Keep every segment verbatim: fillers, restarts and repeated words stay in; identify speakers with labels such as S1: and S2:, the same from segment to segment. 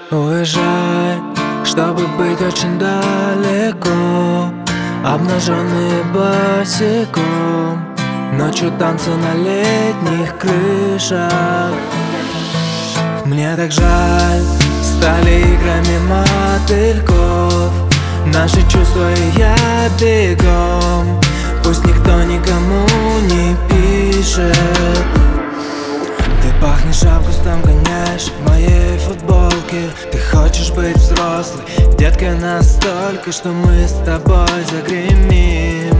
S1: Уезжай, чтобы быть очень далеко, обнаженный босиком. Ночью танцы на летних крышах. Мне так жаль, стали играми мотыльков наши чувства, и я бегом. Пусть никто никому не пишет. Ты пахнешь августом, гоняешь в моей футболке. Ты хочешь быть взрослой, детка, настолько, что мы с тобой загремим.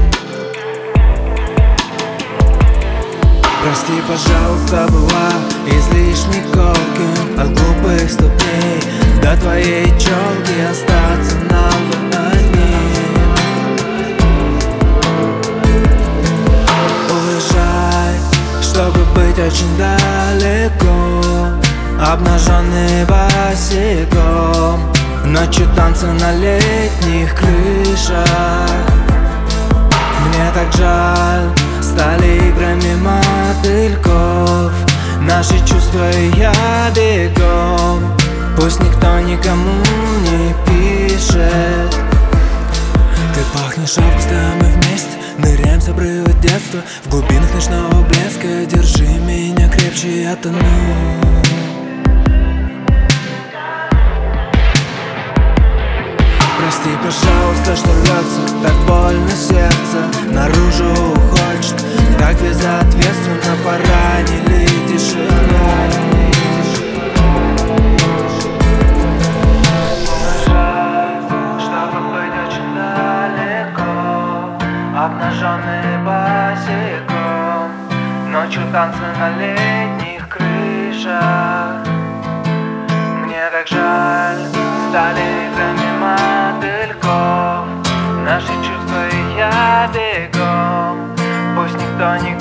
S1: Прости, пожалуйста, была излишне колким. От глупых ступней до твоей челки остаться нам бы одним. Уезжай, чтобы быть очень далеко, обнаженный босиком. Ночью танцы на летних крышах. Мне так жаль, стали играми мотыльков наши чувства, и я бегом. Пусть никто никому не пишет. Ты пахнешь августом, мы вместе ныряем с обрыва детства в глубинах ночного блеска. Держи меня крепче, я тону. Прости, пожалуйста, что рвется так больно сердце, наружу хочет так безответственно поранили тишину. Чтобы быть очень далеко, обнаженный босиком. Ночью танцы на летних крышах. Мне так жаль, стали играми мотыльков наши чувства, и я бегом. Пусть никто не